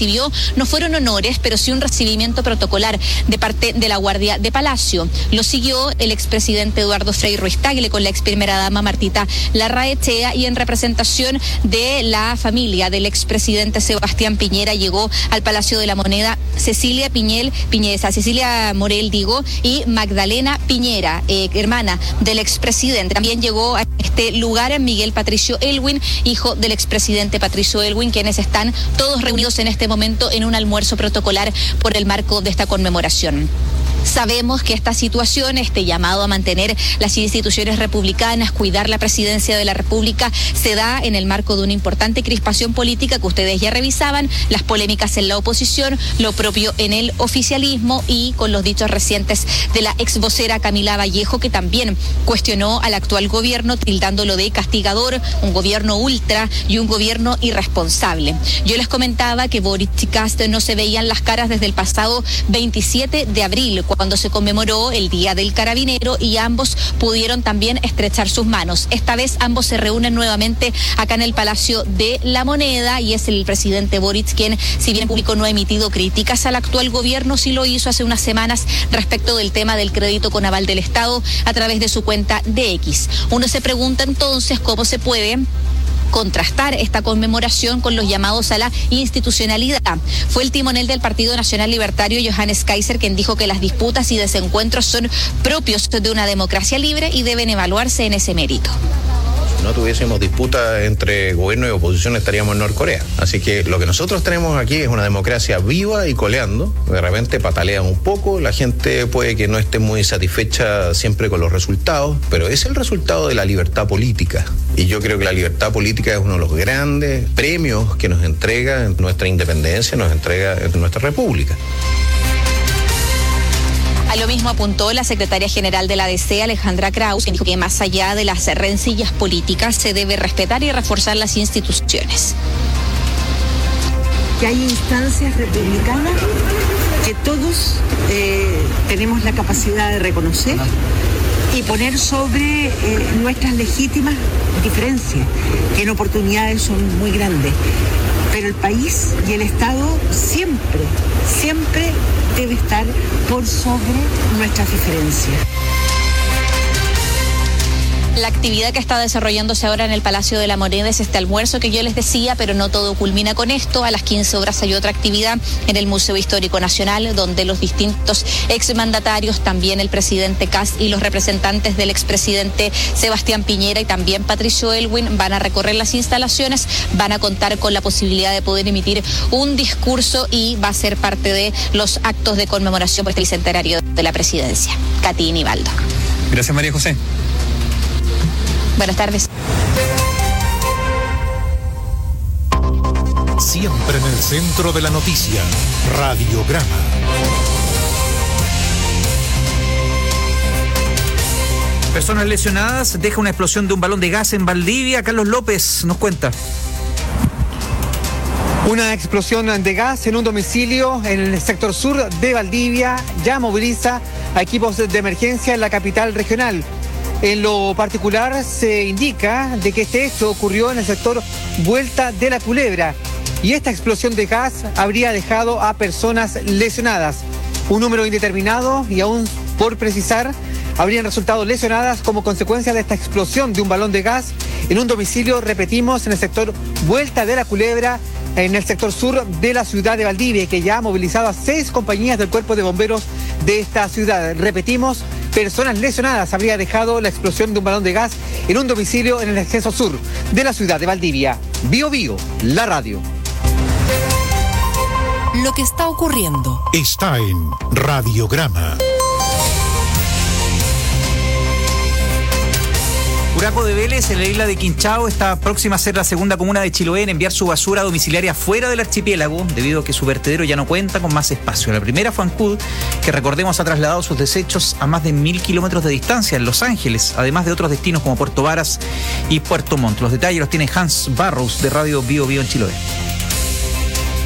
recibió no fueron honores, pero sí un recibimiento protocolar de parte de la Guardia de Palacio. Lo siguió el expresidente Eduardo Frei Ruiz-Tagle con la ex primera dama Martita Larraechea, y en representación de la familia del expresidente Sebastián Piñera llegó al Palacio de la Moneda Cecilia Morel y Magdalena Piñera, hermana del expresidente. También llegó a este lugar Miguel Patricio Elwin, hijo del expresidente Patricio Elwin, quienes están todos reunidos en este momento en un almuerzo protocolar por el marco de esta conmemoración. Sabemos que esta situación, este llamado a mantener las instituciones republicanas, cuidar la presidencia de la República, se da en el marco de una importante crispación política que ustedes ya revisaban, las polémicas en la oposición, lo propio en el oficialismo y con los dichos recientes de la ex vocera Camila Vallejo, que también cuestionó al actual gobierno, tildándolo de castigador, un gobierno ultra y un gobierno irresponsable. Yo les comentaba que Boric y Kast no se veían las caras desde el pasado 27 de abril, cuando se conmemoró el Día del Carabinero, y ambos pudieron también estrechar sus manos. Esta vez ambos se reúnen nuevamente acá en el Palacio de la Moneda, y es el presidente Boric quien, si bien en público no ha emitido críticas al actual gobierno, sí lo hizo hace unas semanas respecto del tema del crédito con aval del Estado a través de su cuenta de X. Uno se pregunta entonces cómo se puede contrastar esta conmemoración con los llamados a la institucionalidad. Fue el timonel del Partido Nacional Libertario, Johannes Kaiser, quien dijo que las disputas y desencuentros son propios de una democracia libre y deben evaluarse en ese mérito. Si no tuviésemos disputa entre gobierno y oposición, estaríamos en Norcorea. Así que lo que nosotros tenemos aquí es una democracia viva y coleando. De repente patalean un poco, la gente puede que no esté muy satisfecha siempre con los resultados, pero es el resultado de la libertad política. Y yo creo que la libertad política es uno de los grandes premios que nos entrega nuestra independencia, nos entrega nuestra república. A lo mismo apuntó la secretaria general de la ADC, Alejandra Kraus, quien dijo que más allá de las rencillas políticas se debe respetar y reforzar las instituciones. Que hay instancias republicanas que todos tenemos la capacidad de reconocer y poner sobre nuestras legítimas diferencias, que en oportunidades son muy grandes. Pero el país y el Estado siempre debe estar por sobre nuestras diferencias. La actividad que está desarrollándose ahora en el Palacio de la Moneda es este almuerzo que yo les decía, pero no todo culmina con esto. A las 15 horas hay otra actividad en el Museo Histórico Nacional, donde los distintos exmandatarios, también el presidente Kast y los representantes del expresidente Sebastián Piñera y también Patricio Elwin van a recorrer las instalaciones, van a contar con la posibilidad de poder emitir un discurso y va a ser parte de los actos de conmemoración por este bicentenario de la presidencia. Katy Nivaldo. Gracias, María José. Buenas tardes. Siempre en el centro de la noticia, Radiograma. Personas lesionadas, deja una explosión de un balón de gas en Valdivia. Carlos López nos cuenta. Una explosión de gas en un domicilio en el sector sur de Valdivia ya moviliza a equipos de emergencia en la capital regional. En lo particular se indica de que este hecho ocurrió en el sector Vuelta de la Culebra y esta explosión de gas habría dejado a personas lesionadas. Un número indeterminado y aún por precisar habrían resultado lesionadas como consecuencia de esta explosión de un balón de gas en un domicilio, repetimos, en el sector Vuelta de la Culebra, en el sector sur de la ciudad de Valdivia, que ya ha movilizado a 6 compañías del Cuerpo de Bomberos de esta ciudad. Repetimos, personas lesionadas habría dejado la explosión de un balón de gas en un domicilio en el exceso sur de la ciudad de Valdivia. Bio Bio, la radio. Lo que está ocurriendo está en Radiograma. Curacao de Vélez, en la isla de Quinchao, está próxima a ser la segunda comuna de Chiloé en enviar su basura domiciliaria fuera del archipiélago, debido a que su vertedero ya no cuenta con más espacio. La primera fue Ancud, que recordemos ha trasladado sus desechos a más de 1.000 kilómetros de distancia en Los Ángeles, además de otros destinos como Puerto Varas y Puerto Montt. Los detalles los tiene Hans Barrows de Radio Bio Bio en Chiloé.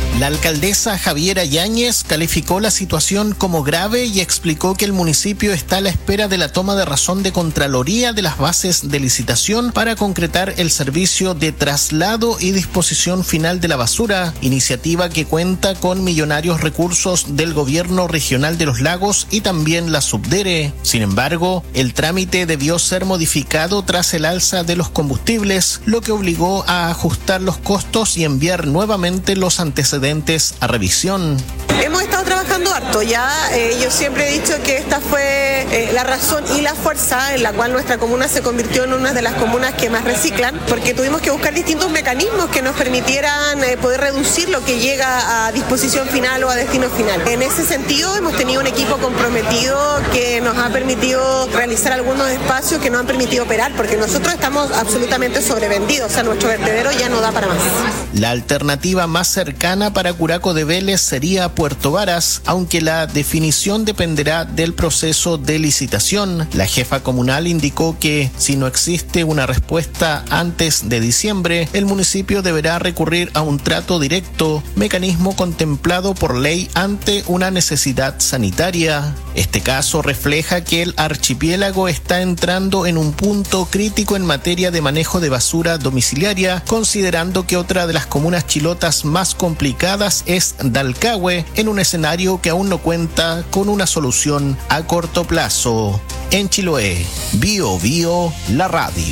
La alcaldesa Javiera Yáñez calificó la situación como grave y explicó que el municipio está a la espera de la toma de razón de Contraloría de las bases de licitación para concretar el servicio de traslado y disposición final de la basura, iniciativa que cuenta con millonarios recursos del gobierno regional de Los Lagos y también la Subdere. Sin embargo, el trámite debió ser modificado tras el alza de los combustibles, lo que obligó a ajustar los costos y enviar nuevamente los antecedentes a revisión. Hemos estado trabajando harto ya, yo siempre he dicho que esta fue la razón y la fuerza en la cual nuestra comuna se convirtió en una de las comunas que más reciclan, porque tuvimos que buscar distintos mecanismos que nos permitieran poder reducir lo que llega a disposición final o a destino final. En ese sentido hemos tenido un equipo comprometido que nos ha permitido realizar algunos espacios que nos han permitido operar, porque nosotros estamos absolutamente sobrevendidos, o sea, nuestro vertedero ya no da para más. La alternativa más cercana para Curaco de Vélez sería Puerto Varas, aunque la definición dependerá del proceso de licitación. La jefa comunal indicó que si no existe una respuesta antes de diciembre, el municipio deberá recurrir a un trato directo, mecanismo contemplado por ley ante una necesidad sanitaria. Este caso refleja que el archipiélago está entrando en un punto crítico en materia de manejo de basura domiciliaria, considerando que otra de las comunas chilotas más complicadas es Dalcahue, en un escenario que aún no cuenta con una solución a corto plazo. En Chiloé, Bio Bio, la radio.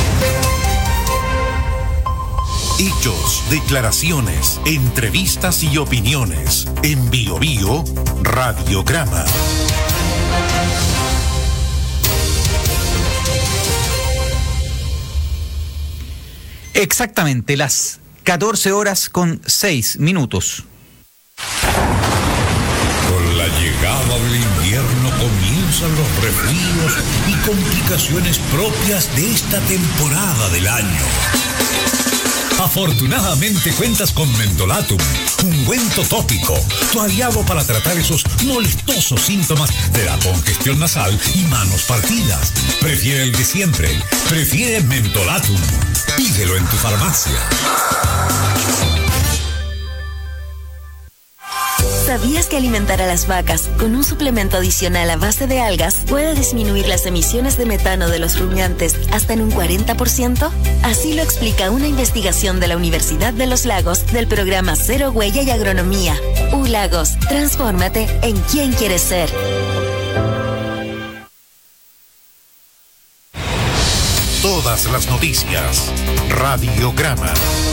Hechos, declaraciones, entrevistas y opiniones. En Bio Bio, Radiograma. Exactamente, las 14:06. Con la llegada del invierno comienzan los resfríos y complicaciones propias de esta temporada del año. Afortunadamente cuentas con Mentolatum, ungüento tópico, tu aliado para tratar esos molestosos síntomas de la congestión nasal y manos partidas. Prefiere el de siempre, prefiere Mentolatum. Pídelo en tu farmacia. ¿Sabías que alimentar a las vacas con un suplemento adicional a base de algas puede disminuir las emisiones de metano de los rumiantes hasta en un 40%? Así lo explica una investigación de la Universidad de Los Lagos del programa Cero Huella y Agronomía. Lagos, transfórmate en quien quieres ser. Todas las noticias. Radiograma.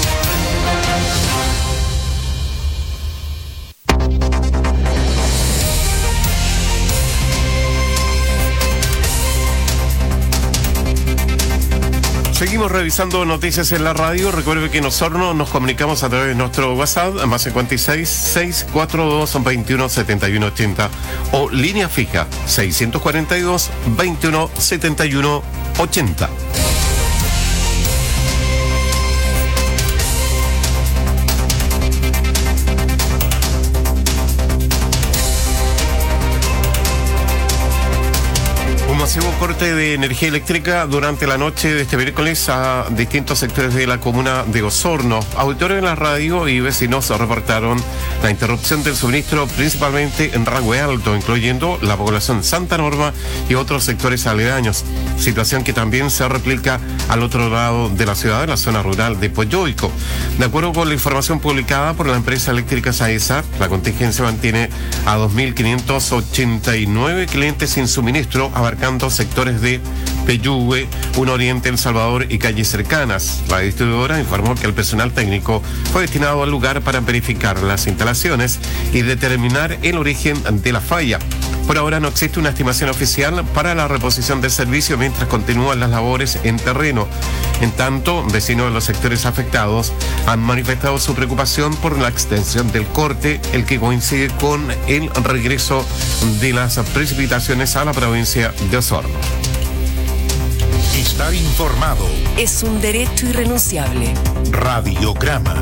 Seguimos revisando noticias en la radio. Recuerde que nosotros nos comunicamos a través de nuestro WhatsApp, más 56 642 21 71 80 o línea fija 642 21 71 80. Masivo corte de energía eléctrica durante la noche de este miércoles a distintos sectores de la comuna de Osorno. Auditores de la radio y vecinos reportaron la interrupción del suministro principalmente en Rangüe Alto, incluyendo la población Santa Norma y otros sectores aledaños. Situación que también se replica al otro lado de la ciudad, en la zona rural de Poyoico. De acuerdo con la información publicada por la empresa eléctrica Saesa, la contingencia mantiene a 2.589 clientes sin suministro, abarcando sectores de Peyúgue, Un Oriente, El Salvador y calles cercanas. La distribuidora informó que el personal técnico fue destinado al lugar para verificar las instalaciones y determinar el origen de la falla. Por ahora no existe una estimación oficial para la reposición del servicio mientras continúan las labores en terreno. En tanto, vecinos de los sectores afectados han manifestado su preocupación por la extensión del corte, el que coincide con el regreso de las precipitaciones a la provincia de Osorno. Estar informado es un derecho irrenunciable. Radiograma.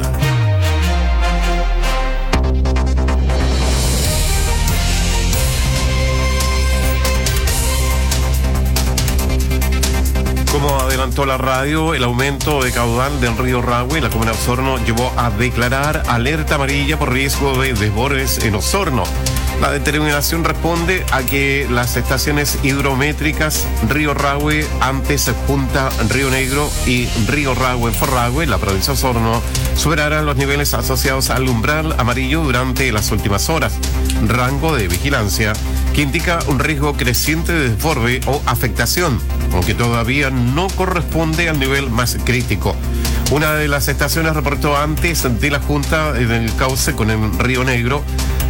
Como adelantamos adelantó la radio, el aumento de caudal del río Rahue, la comuna de Osorno, llevó a declarar alerta amarilla por riesgo de desbordes en Osorno. La determinación responde a que las estaciones hidrométricas Río Rahue, antes Junta Río Negro y Río Rahue en Forrahue, la provincia de Osorno, superaran los niveles asociados al umbral amarillo durante las últimas horas. Rango de vigilancia que indica un riesgo creciente de desborde o afectación, aunque todavía no corresponde al nivel más crítico. Una de las estaciones reportó antes de la Junta en el cauce con el Río Negro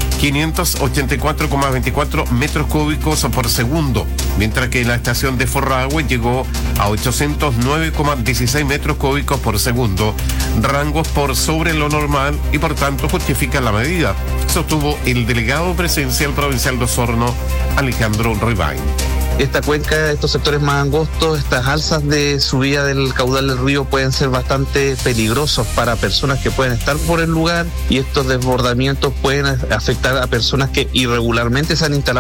584,24 metros cúbicos por segundo, mientras que la estación de Forrahue llegó a 809,16 metros cúbicos por segundo, rangos por sobre lo normal y por tanto justifican la medida, sostuvo el delegado presidencial provincial de Osorno, Alejandro Rivain. Esta cuenca, estos sectores más angostos, estas alzas de subida del caudal del río pueden ser bastante peligrosos para personas que pueden estar por el lugar, y estos desbordamientos pueden afectar a personas que irregularmente se han instalado